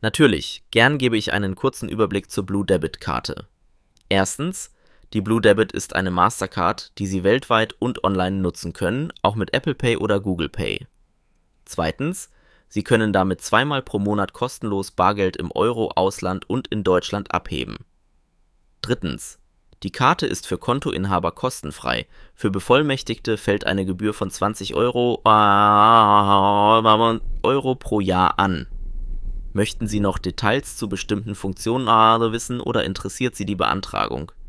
Natürlich, gern gebe ich einen kurzen Überblick zur Blue Debit Karte. Erstens, die Blue Debit ist eine Mastercard, die Sie weltweit und online nutzen können, auch mit Apple Pay oder Google Pay. Zweitens, Sie können damit zweimal pro Monat kostenlos Bargeld im Euro-Ausland und in Deutschland abheben. Drittens, die Karte ist für Kontoinhaber kostenfrei. Für Bevollmächtigte fällt eine Gebühr von 20 Euro pro Jahr an. Möchten Sie noch Details zu bestimmten Funktionen wissen oder interessiert Sie die Beantragung?